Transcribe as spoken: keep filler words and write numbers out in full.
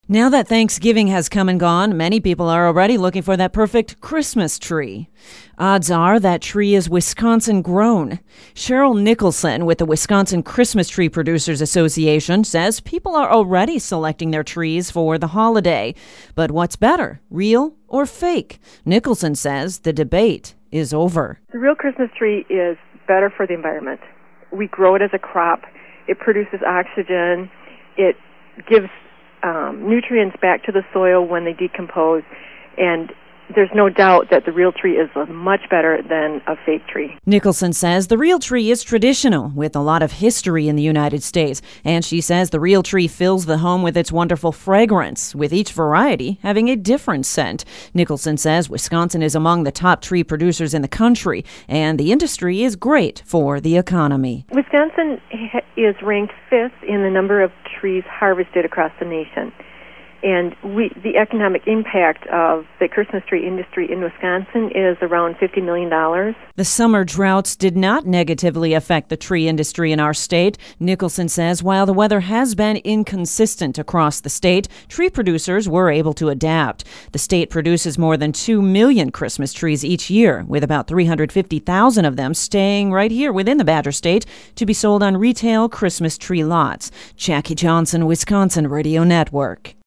Now that Thanksgiving has come and gone, many people are already looking for that perfect Christmas tree. Odds are that tree is Wisconsin grown. Cheryl Nicholson with the Wisconsin Christmas Tree Producers Association says people are already selecting their trees for the holiday. But what's better, real or fake? Nicholson says the debate is over. The real Christmas tree is better for the environment. We grow it as a crop. It produces oxygen. It gives Um, nutrients back to the soil when they decompose, and there's no doubt that the real tree is much better than a fake tree. Nicholson says the real tree is traditional with a lot of history in the United States, and she says the real tree fills the home with its wonderful fragrance, with each variety having a different scent. Nicholson says Wisconsin is among the top tree producers in the country, and the industry is great for the economy. Wisconsin is ranked fifth in the number of trees harvested across the nation. And we, the economic impact of the Christmas tree industry in Wisconsin is around fifty million dollars. The summer droughts did not negatively affect the tree industry in our state. Nicholson says while the weather has been inconsistent across the state, tree producers were able to adapt. The state produces more than two million Christmas trees each year, with about three hundred fifty thousand of them staying right here within the Badger State to be sold on retail Christmas tree lots. Jackie Johnson, Wisconsin Radio Network.